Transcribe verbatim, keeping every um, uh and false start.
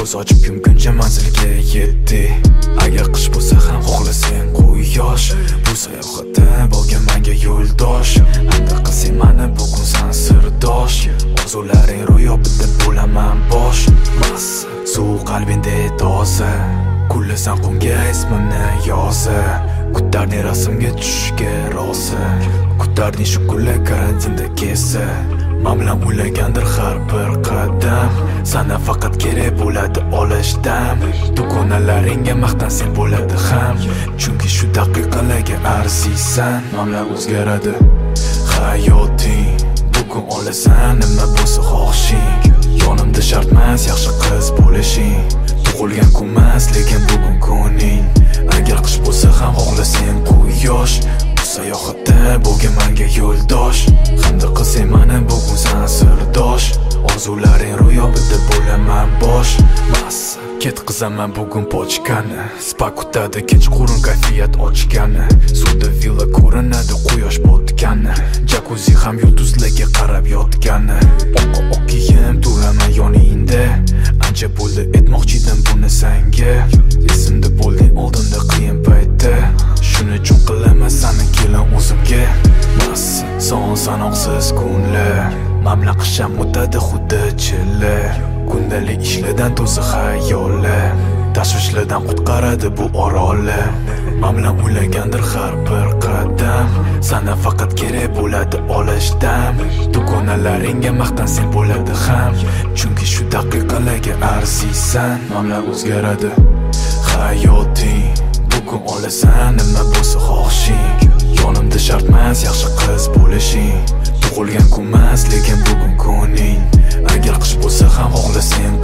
ko'z ochib yumguncha manzilga yetdik. Agar qish bo'lsa ham xohlasang quyosh, bu sayohatda bo'lgan menga yo'ldosh. Hamda qilsang mani bugun san sirdosh, orzularing ro'yobida bo'laman bosh. Mas suv qalbingda toza, kullasan qumga ismimni yoza. Kutarding rasmga tushishga rozi, kutarding shu kunlar karantinda kesa. Men bilan o'ylagandir har bir qadam, sana faqat kerak bo'ladi olishdan. Dugonalaringga maqtansang bo'ladi ham, chunki shu daqiqalarga arziysan. Men bilan o'zgaradi hayoting, bugun olasan nima bo'lsa xohishing. Yonimda shart emas yaxshi qiz bo'lishing, tug'ilgan kunmas lekin bugun kuning. Agar qish bo'lsa ham xohlasang quyosh, bu sayohatda bo'lgan menga yo'ldosh. Hamda qilsang mani bugun san sirdosh, orzularing ro'yobida bo'laman bosh. Mas ketqizaman bugun pochkani, spa kutadi kechqurun kayfiyat ochgani. Suvda villa ko'rinadi quyosh botgani, jakuzi ham yulduzlarga qarab yotgani. Oq oq kiyim turaman yoningda, ancha bo'ldi aytmoqchidim buni senga. Esimda bo'lding oldinda qiyin paytda, shuning uchun qilaman sani kelin o'zimga. Mas son sanoqsiz kunlar, men bilan qish ham o'tadi xuddi chilla. Kundalik ishlardan to'sa xayollar, tashvishlardan qutqaradi bu orolni. Men bilan o'ylagandir har bir qadam, sana faqat kerak bo'ladi olishdan. Dugonalaringga maqtansang bo'ladi ham, chunki shu daqiqalarga arziysan. Men bilan o'zgaradi hayoting, bugun olasan nima bo'lsa xohishing. Yonimda shart emas yaxshi qiz bo'lishing, tug'ilgan kunmas lekin bugun kuning. Agar qish bo'lsa ham xohlasang